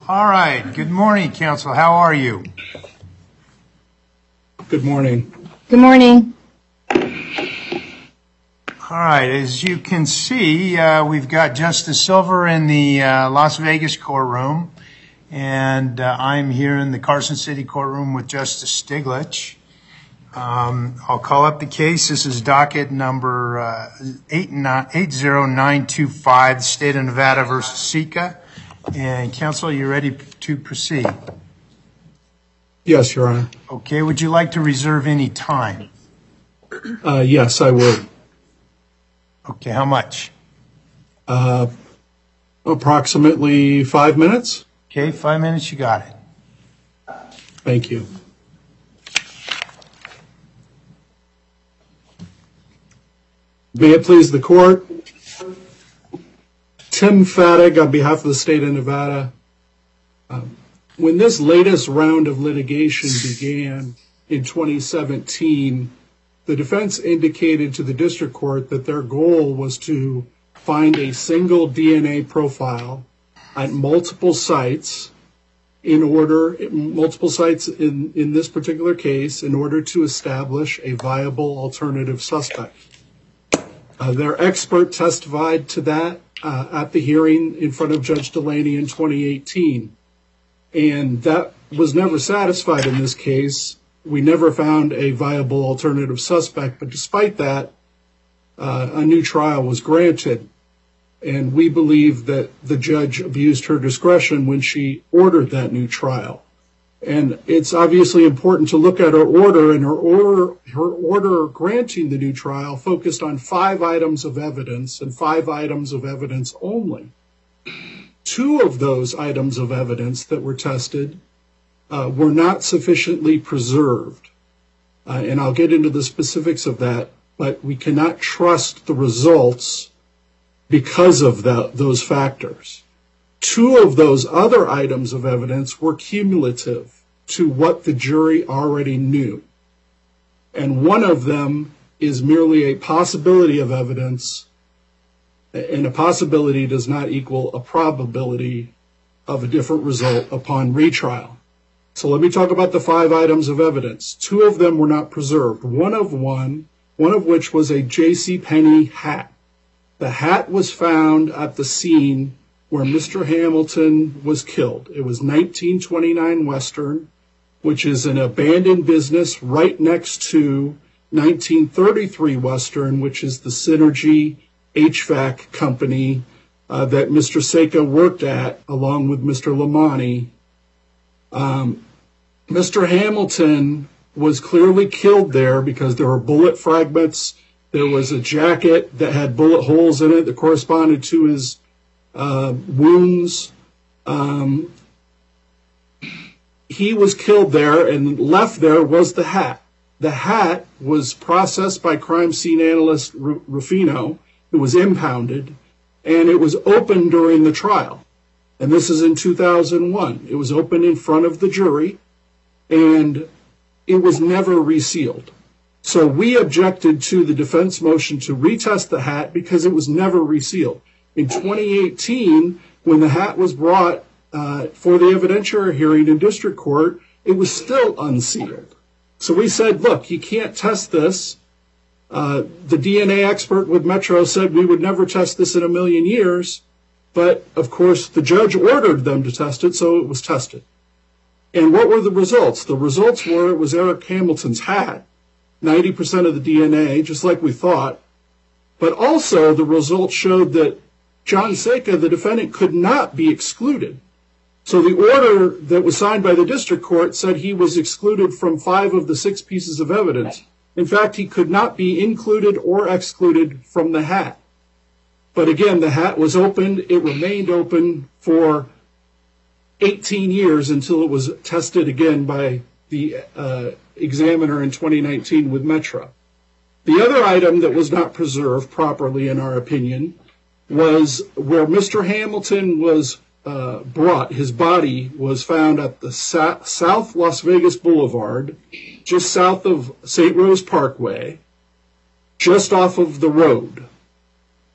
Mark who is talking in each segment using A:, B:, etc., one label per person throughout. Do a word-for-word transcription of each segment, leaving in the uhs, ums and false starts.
A: All right. Good morning, counsel. How are you?
B: Good morning.
C: Good morning.
A: All right. As you can see, uh, we've got Justice Silver in the uh, Las Vegas courtroom, and uh, I'm here in the Carson City courtroom with Justice Stiglitz. Um, I'll call up the case. This is docket number uh, eight zero nine two five, State of Nevada versus Sika. And counsel, you ready to proceed?
B: Yes, Your Honor.
A: Okay. Would you like to reserve any time?
B: Uh, yes, I would.
A: Okay. How much?
B: Uh, approximately five minutes.
A: Okay. Five minutes. You got it.
B: Thank you. May it please the court. Tim Fattig on behalf of the state of Nevada. Um, when this latest round of litigation began in twenty seventeen, the defense indicated to the district court that their goal was to find a single D N A profile at multiple sites in order, multiple sites in, in this particular case, in order to establish a viable alternative suspect. Uh, their expert testified to that uh, at the hearing in front of Judge Delaney in twenty eighteen. And that was never satisfied in this case. We never found a viable alternative suspect, but despite that, uh, a new trial was granted. And we believe that the judge abused her discretion when she ordered that new trial. And it's obviously important to look at her order, and her order, her order granting the new trial focused on five items of evidence and five items of evidence only. Two of those items of evidence that were tested uh, were not sufficiently preserved. Uh, and I'll get into the specifics of that, but we cannot trust the results because of the, those factors. Two of those other items of evidence were cumulative to what the jury already knew. And one of them is merely a possibility of evidence, and a possibility does not equal a probability of a different result upon retrial. So let me talk about the five items of evidence. Two of them were not preserved. One of one, one of which was a J C Penney hat. The hat was found at the scene where Mister Hamilton was killed. It was nineteen twenty-nine Western, which is an abandoned business right next to nineteen thirty-three Western, which is the Synergy H V A C company uh, that Mister Sika worked at along with Mister Lamani. Um, Mister Hamilton was clearly killed there because there were bullet fragments. There was a jacket that had bullet holes in it that corresponded to his uh, wounds. Um, he was killed there, and left there was the hat. The hat was processed by crime scene analyst R- Rufino. It was impounded, and it was opened during the trial. And this is in two thousand one. It was opened in front of the jury, and it was never resealed. So we objected to the defense motion to retest the hat because it was never resealed. In twenty eighteen, when the hat was brought uh, for the evidentiary hearing in district court, it was still unsealed. So we said, look, you can't test this. Uh, the D N A expert with Metro said we would never test this in a million years. But, of course, the judge ordered them to test it, so it was tested. And what were the results? The results were it was Eric Hamilton's hat, ninety percent of the D N A, just like we thought. But also the results showed that John Sika, the defendant, could not be excluded. So the order that was signed by the district court said he was excluded from five of the six pieces of evidence. In fact, he could not be included or excluded from the hat. But again, the hat was opened. It remained open for eighteen years until it was tested again by the uh, examiner in twenty nineteen with Metro. The other item that was not preserved properly, in our opinion, was where Mister Hamilton was uh, brought. His body was found at the sa- South Las Vegas Boulevard, just south of Saint Rose Parkway, just off of the road.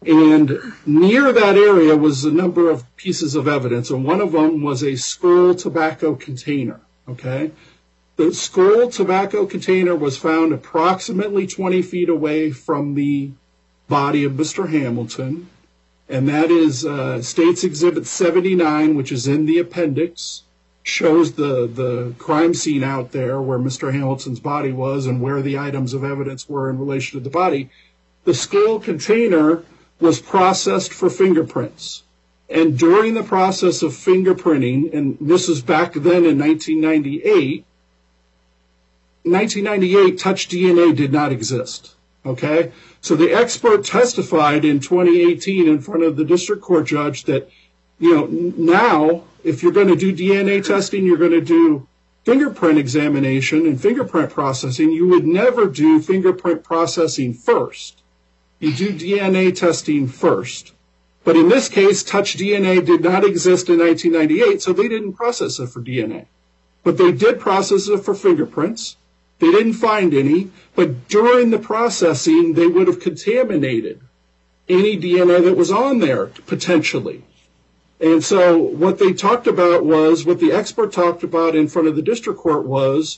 B: And near that area was a number of pieces of evidence, and one of them was a Skoal tobacco container, okay? The Skoal tobacco container was found approximately twenty feet away from the body of Mister Hamilton, and that is uh, State's Exhibit seventy-nine, which is in the appendix, shows the, the crime scene out there where Mister Hamilton's body was and where the items of evidence were in relation to the body. The Skoal container was processed for fingerprints. And during the process of fingerprinting, and this is back then in nineteen ninety-eight, nineteen ninety-eight, touch D N A did not exist, okay? So the expert testified in twenty eighteen in front of the district court judge that, you know, now, if you're going to do D N A testing, you're going to do fingerprint examination and fingerprint processing. You would never do fingerprint processing first. You do D N A testing first. But in this case, touch D N A did not exist in nineteen ninety-eight, so they didn't process it for D N A. But they did process it for fingerprints. They didn't find any, but during the processing, they would have contaminated any D N A that was on there, potentially. And so what they talked about was, what the expert talked about in front of the district court was,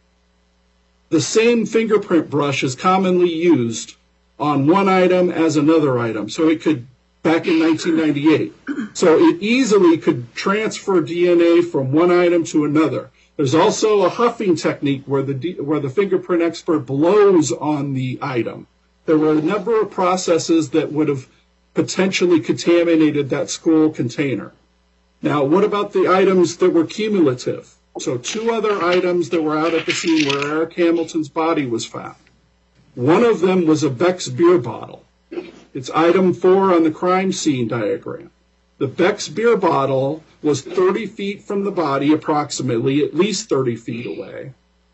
B: the same fingerprint brush is commonly used on one item as another item. So it could, back in nineteen ninety-eight. So it easily could transfer D N A from one item to another. There's also a huffing technique where the, where the fingerprint expert blows on the item. There were a number of processes that would have potentially contaminated that Skoal container. Now, what about the items that were cumulative? So two other items that were out at the scene where Eric Hamilton's body was found. One of them was a Beck's beer bottle. It's item four on the crime scene diagram. The Beck's beer bottle was thirty feet from the body, approximately, at least thirty feet away.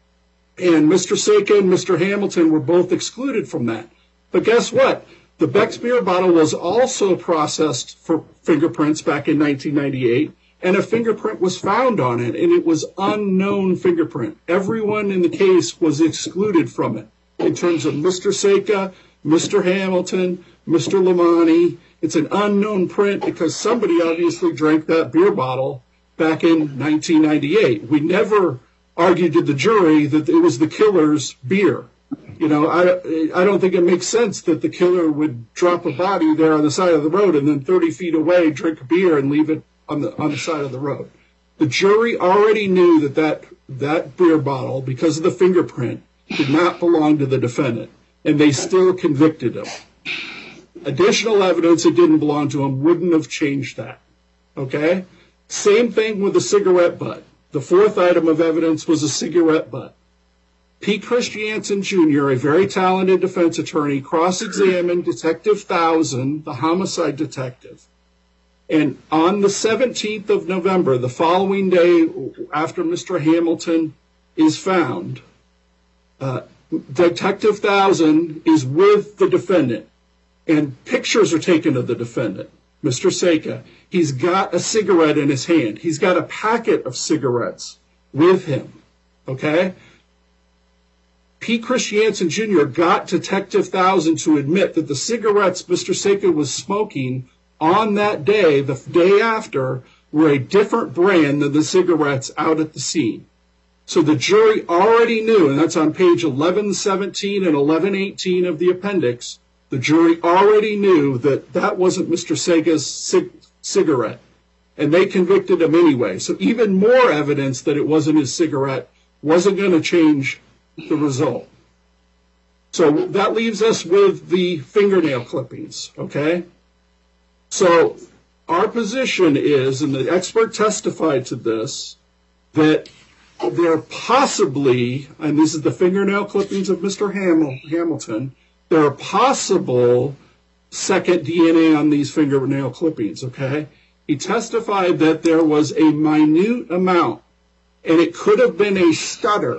B: And Mister Seka and Mister Hamilton were both excluded from that. But guess what? The Beck's beer bottle was also processed for fingerprints back in nineteen ninety-eight, and a fingerprint was found on it, and it was unknown fingerprint. Everyone in the case was excluded from it. In terms of Mister Seka, Mister Hamilton, Mister Lamani, it's an unknown print because somebody obviously drank that beer bottle back in nineteen ninety-eight. We never argued to the jury that it was the killer's beer. You know, I, I don't think it makes sense that the killer would drop a body there on the side of the road and then thirty feet away drink a beer and leave it on the on the side of the road. The jury already knew that that, that beer bottle, because of the fingerprint, did not belong to the defendant, and they still convicted him. Additional evidence it didn't belong to him wouldn't have changed that, okay? Same thing with the cigarette butt. The fourth item of evidence was a cigarette butt. Pete Christiansen Junior, a very talented defense attorney, cross-examined Detective Thousand, the homicide detective. And on the seventeenth of November, the following day after Mister Hamilton is found, uh, Detective Thousand is with the defendant, and pictures are taken of the defendant, Mister Seka. He's got a cigarette in his hand. He's got a packet of cigarettes with him, okay? Pete Christiansen Junior got Detective Thousand to admit that the cigarettes Mister Seka was smoking on that day, the day after, were a different brand than the cigarettes out at the scene. So the jury already knew, and that's on page eleven seventeen and eleven eighteen of the appendix, the jury already knew that that wasn't Mister Seka's cig- cigarette, and they convicted him anyway. So even more evidence that it wasn't his cigarette wasn't going to change the result. So that leaves us with the fingernail clippings, okay? So our position is, and the expert testified to this, that there possibly, and this is the fingernail clippings of Mister Hamil- Hamilton, there are possible second D N A on these fingernail clippings, okay? He testified that there was a minute amount, and it could have been a stutter,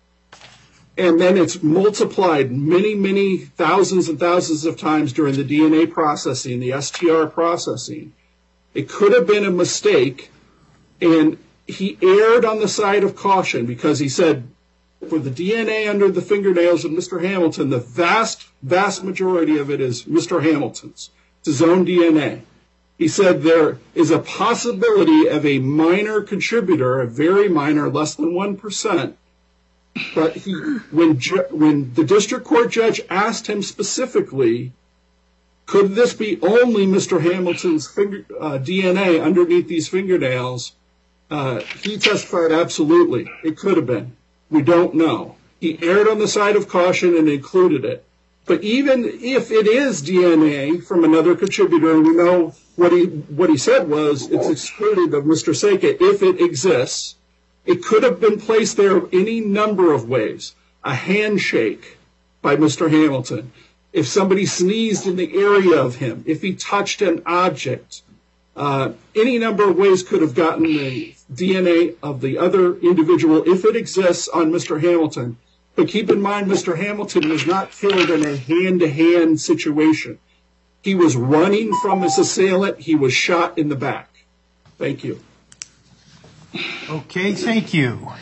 B: and then it's multiplied many, many thousands and thousands of times during the D N A processing, the S T R processing. It could have been a mistake, and he erred on the side of caution because he said, for the D N A under the fingernails of Mister Hamilton, the vast, vast majority of it is Mister Hamilton's. to his own D N A. He said there is a possibility of a minor contributor, a very minor, less than one percent. But he, when, ju- when the district court judge asked him specifically, could this be only Mister Hamilton's finger, uh, D N A underneath these fingernails, uh, he testified absolutely. It could have been. We don't know. He erred on the side of caution and included it. But even if it is D N A from another contributor, and we know what he what he said was it's excluded of Mister Seka if it exists, it could have been placed there any number of ways. A handshake by Mister Hamilton, if somebody sneezed in the area of him, if he touched an object, uh, any number of ways could have gotten the D N A of the other individual if it exists on Mister Hamilton. But keep in mind, Mister Hamilton was not killed in a hand-to-hand situation. He was running from his assailant. He was shot in the back. Thank you.
A: Okay, thank you.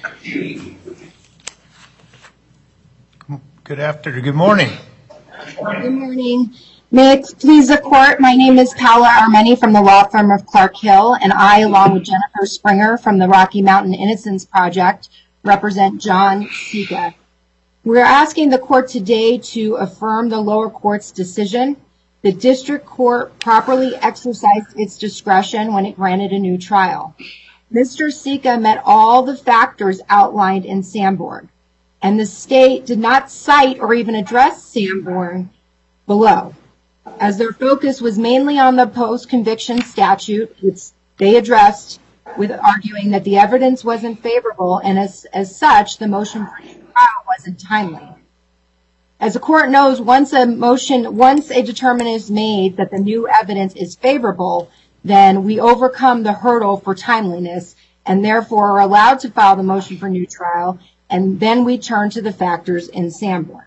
A: Good afternoon. Good morning.
C: Good morning. May it please the court, my name is Paula Armeni from the law firm of Clark Hill, and I, along with Jennifer Springer from the Rocky Mountain Innocence Project, represent John Seka. We're asking the court today to affirm the lower court's decision. The district court properly exercised its discretion when it granted a new trial. Mister Seka met all the factors outlined in Sanborn, and the state did not cite or even address Sanborn below, as their focus was mainly on the post-conviction statute, which they addressed with arguing that the evidence wasn't favorable, and as, as such, the motion for trial wasn't timely. As the court knows, once a motion, once a determination is made that the new evidence is favorable, then we overcome the hurdle for timeliness and therefore are allowed to file the motion for new trial, and then we turn to the factors in Sanborn.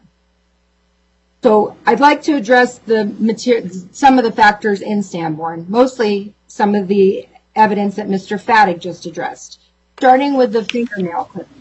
C: So I'd like to address the material, some of the factors in Sanborn, mostly some of the evidence that Mister Fattig just addressed, starting with the fingernail clippings.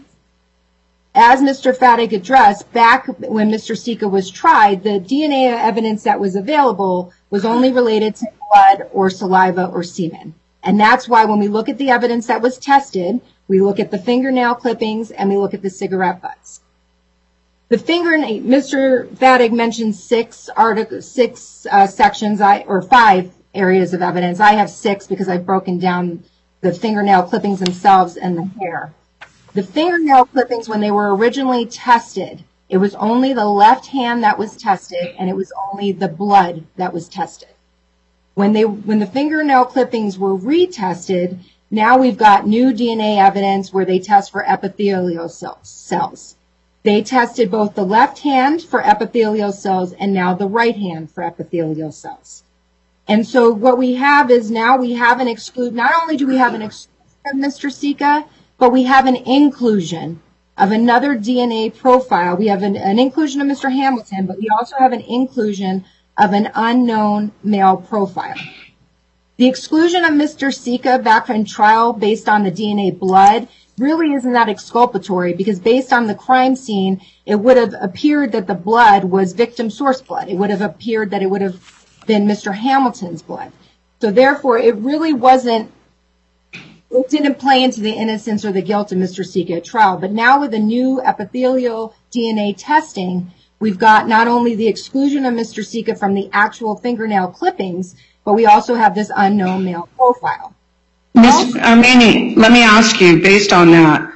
C: As Mister Fattig addressed, back when Mister Seka was tried, the D N A evidence that was available was only related to blood or saliva or semen. And that's why when we look at the evidence that was tested, we look at the fingernail clippings and we look at the cigarette butts. The fingernail, Mister Fattig mentioned six articles, six uh, sections, I, or five areas of evidence. I have six because I've broken down the fingernail clippings themselves and the hair. The fingernail clippings, when they were originally tested, it was only the left hand that was tested, and it was only the blood that was tested. When they, when the fingernail clippings were retested, now we've got new D N A evidence where they test for epithelial cells. They tested both the left hand for epithelial cells and now the right hand for epithelial cells. And so what we have is now we have an exclude, not only do we have an exclusion of Mister Seka, but we have an inclusion of another D N A profile. We have an, an inclusion of Mister Hamilton, but we also have an inclusion of an unknown male profile. The exclusion of Mister Seka back in trial based on the D N A blood really isn't that exculpatory, because based on the crime scene, it would have appeared that the blood was victim source blood. It would have appeared that it would have been Mister Hamilton's blood. So therefore, it really wasn't, it didn't play into the innocence or the guilt of Mister Seka at trial. But now with the new epithelial D N A testing, we've got not only the exclusion of Mister Seka from the actual fingernail clippings, but we also have this unknown male profile.
D: Miz Armeni, let me ask you, based on that,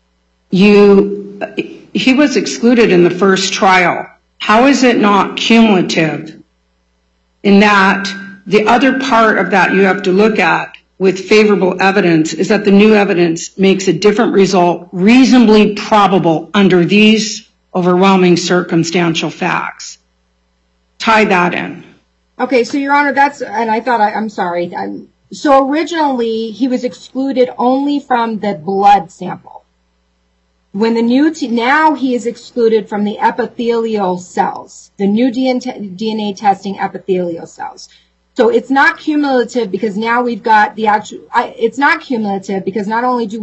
D: you, he was excluded in the first trial. How is it not cumulative in that the other part of that you have to look at with favorable evidence is that the new evidence makes a different result reasonably probable under these overwhelming circumstantial facts? Tie that in.
C: Okay, so Your Honor, that's, and I thought, I, I'm sorry. I'm, so originally, he was excluded only from the blood sample. When the new, t now he is excluded from the epithelial cells, the new D N A testing epithelial cells. So it's not cumulative because now we've got the actual, I, it's not cumulative because not only do we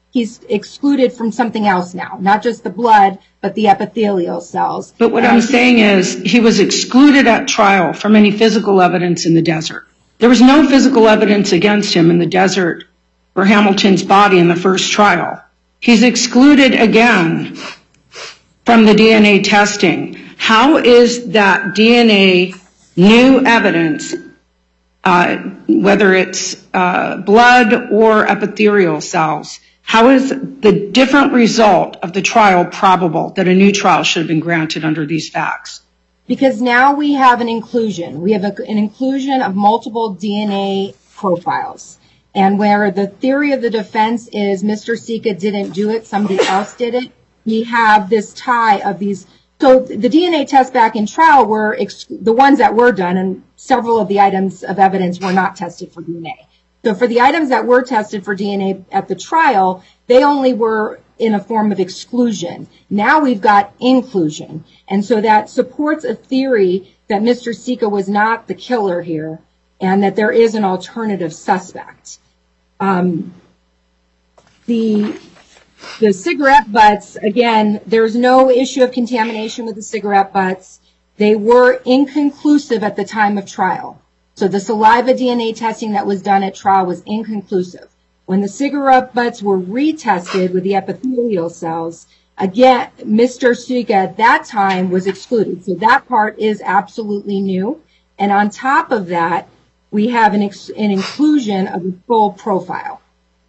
C: he's excluded from something else now, not just the blood, but the epithelial cells.
D: But what I'm saying is he was excluded at trial from any physical evidence in the desert. There was no physical evidence against him in the desert for Hamilton's body in the first trial. He's excluded again from the D N A testing. How is that D N A new evidence, uh, whether it's uh, blood or epithelial cells, how is the different result of the trial probable that a new trial should have been granted under these facts?
C: Because now we have an inclusion. We have a, an inclusion of multiple D N A profiles. And where the theory of the defense is Mister Sika didn't do it, somebody else did it, we have this tie of these. So the D N A tests back in trial were ex- the ones that were done, and several of the items of evidence were not tested for D N A. So for the items that were tested for D N A at the trial, they only were in a form of exclusion. Now we've got inclusion. And so that supports a theory that Mister Sika was not the killer here and that there is an alternative suspect. Um, the, the cigarette butts, again, there's no issue of contamination with the cigarette butts. They were inconclusive at the time of trial. So the saliva D N A testing that was done at trial was inconclusive. When the cigarette butts were retested with the epithelial cells, again, Mister Sika at that time was excluded. So that part is absolutely new. And on top of that, we have an, ex- an inclusion of a full profile.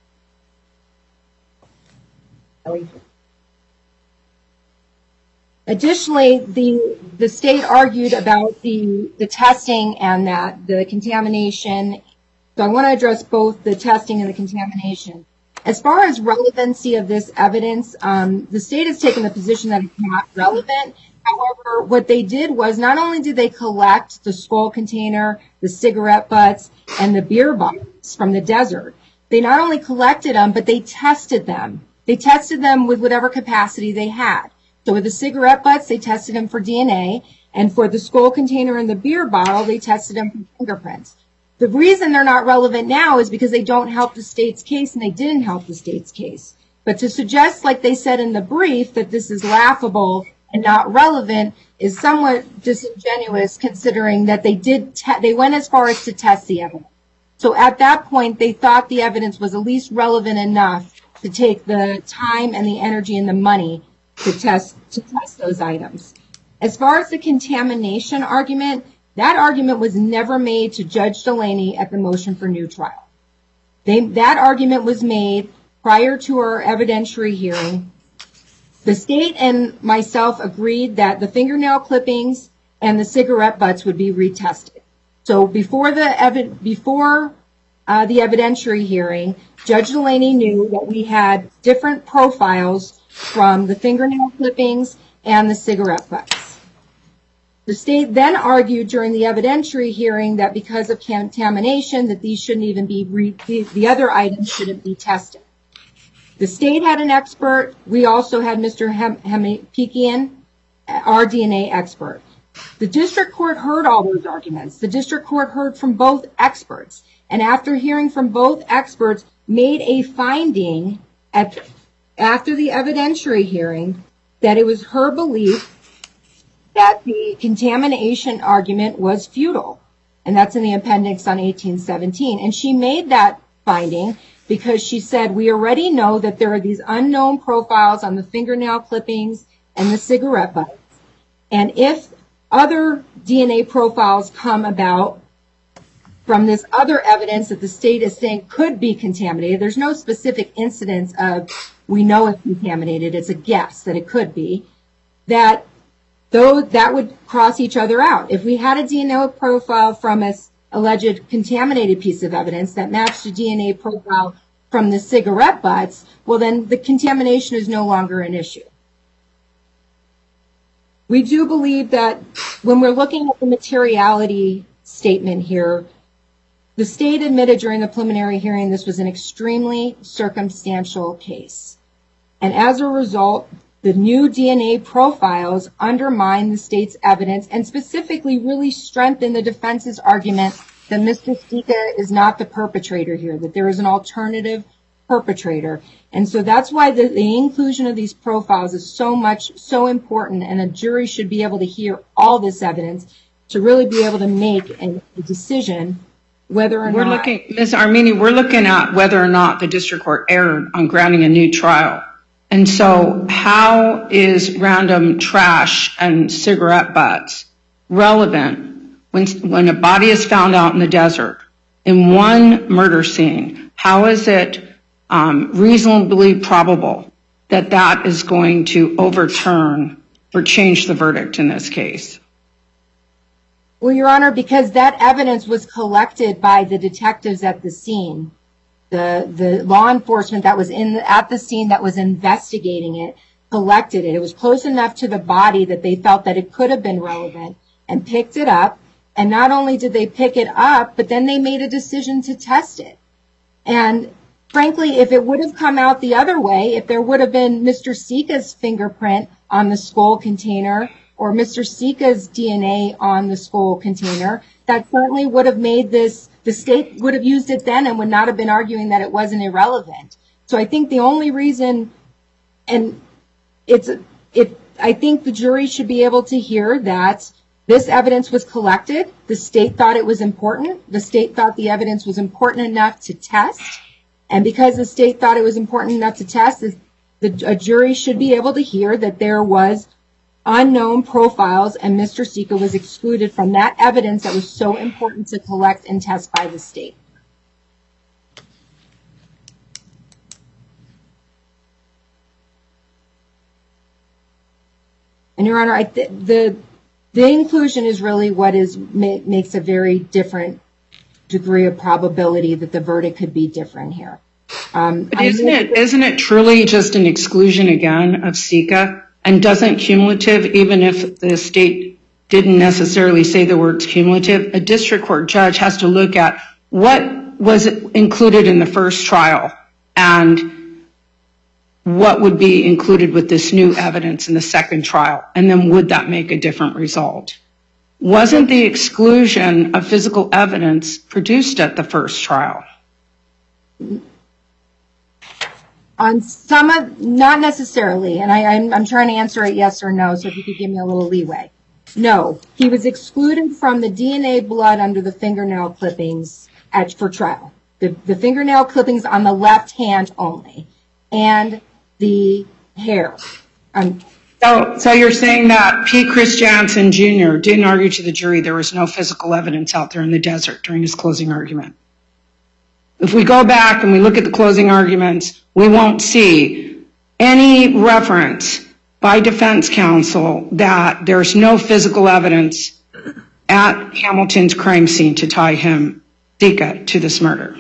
C: Additionally, the, the state argued about the, the testing and that the contamination. So I want to address both the testing and the contamination. As far as relevancy of this evidence, um, the state has taken the position that it's not relevant. However, what they did was not only did they collect the skull container, the cigarette butts, and the beer bottles from the desert, they not only collected them, but they tested them. They tested them with whatever capacity they had. So with the cigarette butts, they tested them for D N A, and for the skull container and the beer bottle, they tested them for fingerprints. The reason they're not relevant now is because they don't help the state's case, and they didn't help the state's case. But to suggest, like they said in the brief, that this is laughable and not relevant is somewhat disingenuous, considering that they did te- they went as far as to test the evidence. So at that point, they thought the evidence was at least relevant enough to take the time and the energy and the money to test to test those items. As far as the contamination argument, that argument was never made to Judge Delaney at the motion for new trial. They, that argument was made prior to our evidentiary hearing. The state and myself agreed that the fingernail clippings and the cigarette butts would be retested. So before the evi- before uh, the evidentiary hearing, Judge Delaney knew that we had different profiles from the fingernail clippings and the cigarette butts. The state then argued during the evidentiary hearing that because of contamination, that these shouldn't even be, re- the, the other items shouldn't be tested. The state had an expert. We also had Mister Hem- Hemipikian, our D N A expert. The district court heard all those arguments. The district court heard from both experts. And after hearing from both experts, made a finding at, after the evidentiary hearing that it was her belief that the contamination argument was futile. And that's in the appendix on eighteen seventeen. And she made that finding because she said, we already know that there are these unknown profiles on the fingernail clippings and the cigarette butts. And if other D N A profiles come about from this other evidence that the state is saying could be contaminated, there's no specific incidence of we know it's contaminated, it's a guess that it could be, that though that would cross each other out. If we had a D N A profile from an alleged contaminated piece of evidence that matched a D N A profile from the cigarette butts, well then the contamination is no longer an issue. We do believe that when we're looking at the materiality statement here, the state admitted during the preliminary hearing this was an extremely circumstantial case. And as a result, the new D N A profiles undermine the state's evidence and specifically really strengthen the defense's argument that Mister Sika is not the perpetrator here, that there is an alternative perpetrator. And so that's why the, the inclusion of these profiles is so much, so important, and a jury should be able to hear all this evidence to really be able to make a, a decision whether or
D: we're
C: not...
D: Looking, Miz Armeni, we're looking at whether or not the district court erred on granting a new trial. And so how is random trash and cigarette butts relevant when, when a body is found out in the desert in one murder scene? How is it um, reasonably probable that that is going to overturn or change the verdict in this case?
C: Well, Your Honor, because that evidence was collected by the detectives at the scene. The, the law enforcement that was in the, at the scene that was investigating it collected it. It was close enough to the body that they felt that it could have been relevant and picked it up. And not only did they pick it up, but then they made a decision to test it. And frankly, if it would have come out the other way, if there would have been Mister Sika's fingerprint on the skull container or Mister Sika's D N A on the skull container, that certainly would have made this, the state would have used it then and would not have been arguing that it wasn't irrelevant. So I think the only reason, and it's, it, I think the jury should be able to hear that this evidence was collected. The state thought it was important. The state thought the evidence was important enough to test. And because the state thought it was important enough to test, the, a jury should be able to hear that there was unknown profiles and Mister Sika was excluded from that evidence that was so important to collect and test by the state. And Your Honor, I th the the inclusion is really what is ma makes a very different degree of probability that the verdict could be different here. Um,
D: but isn't it isn't it truly just an exclusion again of Sika? And doesn't cumulative, even if the state didn't necessarily say the words cumulative, a district court judge has to look at what was included in the first trial and what would be included with this new evidence in the second trial, and then would that make a different result? Wasn't the exclusion of physical evidence produced at the first trial?
C: On some of, not necessarily, and I, I'm, I'm trying to answer it yes or no, so if you could give me a little leeway. No, he was excluded from the D N A blood under the fingernail clippings at, for trial. The, the fingernail clippings on the left hand only, and the hair. Um,
D: so, so you're saying that P. Chris Jansen Junior didn't argue to the jury there was no physical evidence out there in the desert during his closing argument? If we go back and we look at the closing arguments, we won't see any reference by defense counsel that there's no physical evidence at Hamilton's crime scene to tie him, Sika, to this murder.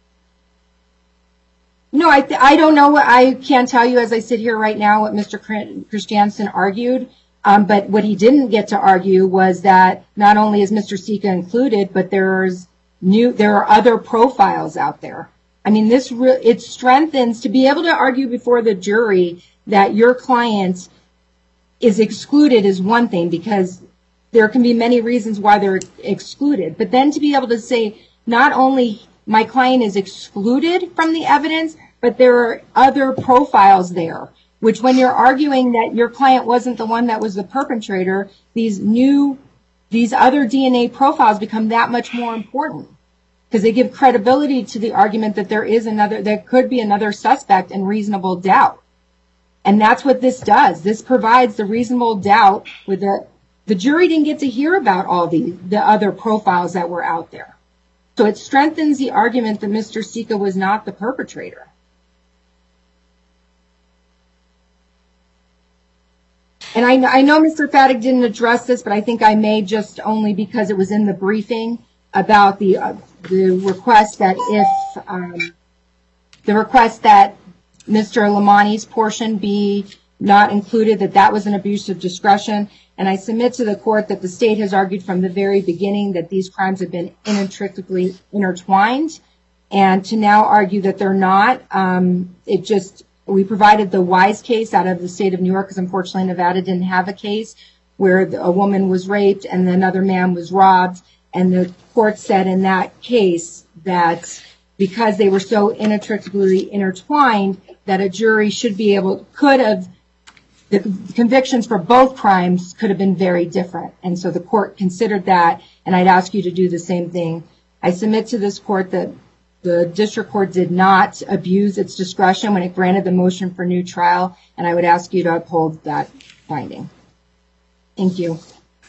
C: No, I, I don't know. What, I can't tell you as I sit here right now what Mister Christiansen argued. Um, but what he didn't get to argue was that not only is Mister Sika included, but there's new, there are other profiles out there. I mean, this re it strengthens to be able to argue before the jury that your client is excluded is one thing, because there can be many reasons why they're excluded. But then to be able to say not only my client is excluded from the evidence, but there are other profiles there, which when you're arguing that your client wasn't the one that was the perpetrator, these new, these other D N A profiles become that much more important, because they give credibility to the argument that there is another, there could be another suspect and reasonable doubt. And that's what this does. This provides the reasonable doubt with the, the jury didn't get to hear about all the, the other profiles that were out there. So it strengthens the argument that Mister Sika was not the perpetrator. And I, I know Mister Faddig didn't address this, but I think I may, just only because it was in the briefing, about the uh, the request that if um, the request that Mister Lamani's portion be not included, that that was an abuse of discretion. And I submit to the court that the state has argued from the very beginning that these crimes have been inextricably intertwined, and to now argue that they're not, um, it just, we provided the Wise case out of the state of New York, because unfortunately Nevada didn't have a case where a woman was raped and another man was robbed, and the court said in that case that because they were so inextricably intertwined that a jury should be able, could have, the convictions for both crimes could have been very different. And so the court considered that, and I'd ask you to do the same thing. I submit to this court that the district court did not abuse its discretion when it granted the motion for new trial, and I would ask you to uphold that finding. Thank you.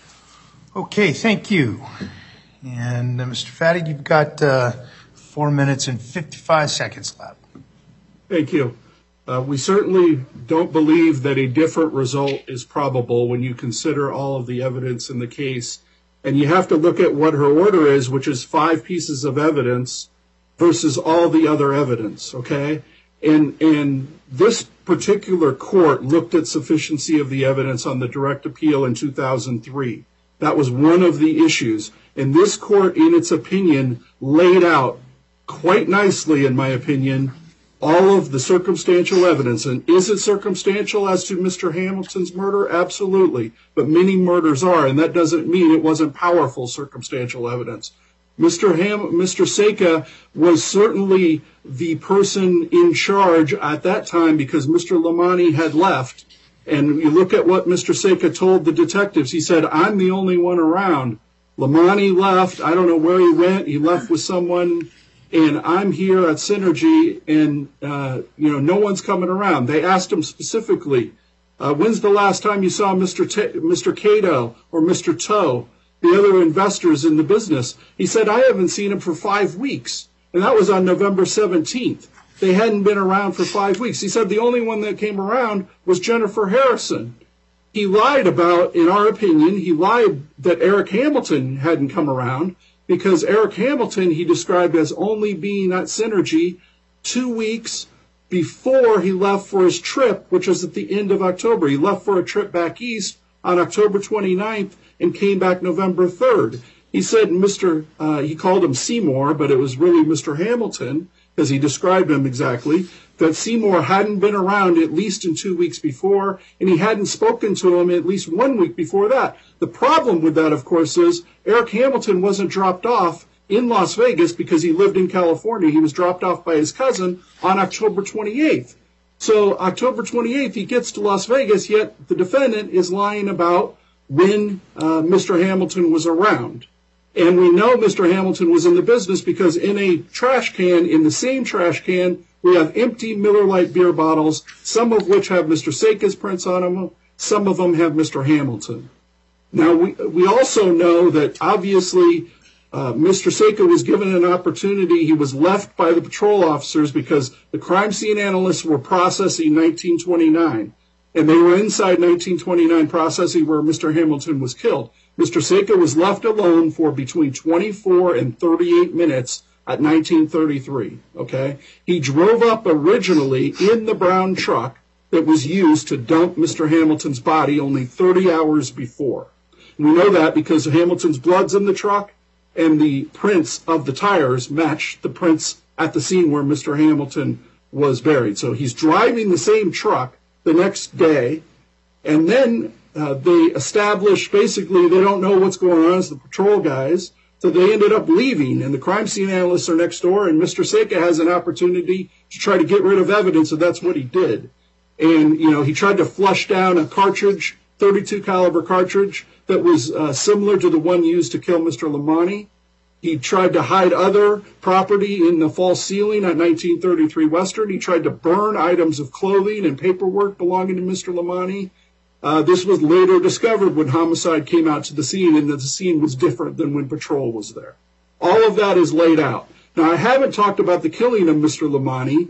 A: Okay, thank you. And uh, Mister Fattig, you've got uh, four minutes and fifty-five seconds left.
B: Thank you. Uh, we certainly don't believe that a different result is probable when you consider all of the evidence in the case. And you have to look at what her order is, which is five pieces of evidence versus all the other evidence, okay? And, and this particular court looked at sufficiency of the evidence on the direct appeal in two thousand three. That was one of the issues. And this court, in its opinion, laid out quite nicely, in my opinion, all of the circumstantial evidence. And is it circumstantial as to Mister Hamilton's murder? Absolutely. But many murders are, and that doesn't mean it wasn't powerful circumstantial evidence. Mister Ham, Mister Seka was certainly the person in charge at that time because Mister Lamani had left. And you look at what Mister Seka told the detectives. He said, I'm the only one around. Lamani left. I don't know where he went. He left with someone. And I'm here at Synergy, and, uh, you know, no one's coming around. They asked him specifically, uh, when's the last time you saw Mister T- Mister Cato or Mister Toe, the other investors in the business? He said, I haven't seen him for five weeks. And that was on November seventeenth. They hadn't been around for five weeks. He said the only one that came around was Jennifer Harrison. He lied about, in our opinion, he lied that Eric Hamilton hadn't come around, because Eric Hamilton he described as only being at Synergy two weeks before he left for his trip, which was at the end of October. He left for a trip back east on October twenty-ninth and came back November third. He said Mister Uh, he called him Seymour, but it was really Mister Hamilton, because he described him exactly, that Seymour hadn't been around at least in two weeks before, and he hadn't spoken to him at least one week before that. The problem with that, of course, is Eric Hamilton wasn't dropped off in Las Vegas because he lived in California. He was dropped off by his cousin on October twenty-eighth. So October twenty-eighth, he gets to Las Vegas, yet the defendant is lying about when uh, Mister Hamilton was around. And we know Mister Hamilton was in the business because in a trash can, in the same trash can, we have empty Miller Lite beer bottles, some of which have Mister Seka's prints on them, some of them have Mister Hamilton. Now, we we also know that obviously uh, Mister Seka was given an opportunity. He was left by the patrol officers because the crime scene analysts were processing nineteen twenty-nine, and they were inside nineteen twenty-nine processing where Mister Hamilton was killed. Mister Seka was left alone for between twenty-four and thirty-eight minutes at nineteen thirty-three, okay? He drove up originally in the brown truck that was used to dump Mister Hamilton's body only thirty hours before. We know that because Hamilton's blood's in the truck and the prints of the tires match the prints at the scene where Mister Hamilton was buried. So he's driving the same truck the next day, and then uh, they establish basically they don't know what's going on as the patrol guys, so they ended up leaving, and the crime scene analysts are next door, and Mister Seka has an opportunity to try to get rid of evidence, and that's what he did. And, you know, he tried to flush down a cartridge, thirty-two caliber cartridge, that was uh, similar to the one used to kill Mister Lamani. He tried to hide other property in the false ceiling at nineteen thirty-three Western. He tried to burn items of clothing and paperwork belonging to Mister Lamani. Uh, this was later discovered when homicide came out to the scene, and that the scene was different than when patrol was there. All of that is laid out. Now, I haven't talked about the killing of Mister Lamani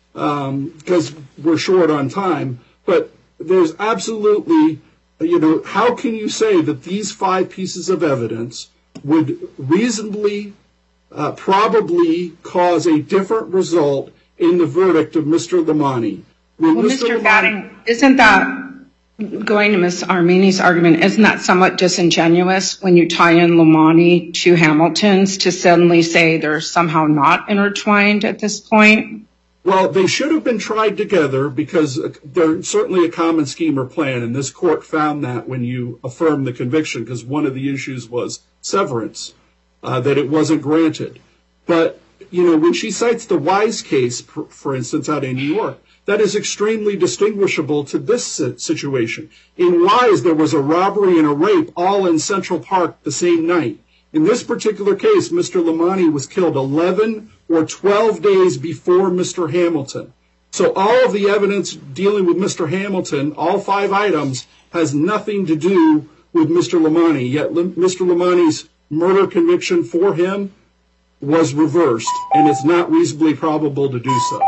B: because um, we're short on time, but there's absolutely, you know, how can you say that these five pieces of evidence would reasonably, uh, probably cause a different result in the verdict of Mister Lamani?
D: When well, Mister Mister Fatting, isn't that, going to Miz Armini's argument, isn't that somewhat disingenuous when you tie in Lamani to Hamilton's to suddenly say they're somehow not intertwined at this point?
B: Well, they should have been tried together because they're certainly a common scheme or plan, and this court found that when you affirmed the conviction, because one of the issues was severance, uh, that it wasn't granted. But, you know, when she cites the Wise case, for, for instance, out in New York, that is extremely distinguishable to this situation. In Wise, there was a robbery and a rape all in Central Park the same night. In this particular case, Mister Lamani was killed eleven or twelve days before Mister Hamilton. So all of the evidence dealing with Mister Hamilton, all five items, has nothing to do with Mister Lamani. Yet Mister Lamani's murder conviction for him was reversed, and it's not reasonably probable to do so.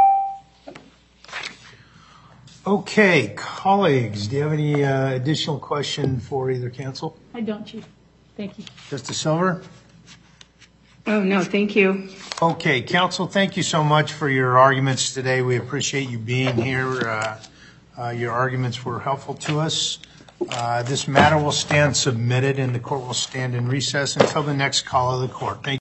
A: Okay, colleagues, do you have any uh, additional question for either counsel?
E: I don't, Chief. Thank you.
A: Justice Silver?
D: Oh, no, thank you.
A: Okay, counsel, thank you so much for your arguments today. We appreciate you being here. Uh, uh, your arguments were helpful to us. Uh, this matter will stand submitted and the court will stand in recess until the next call of the court. Thank you.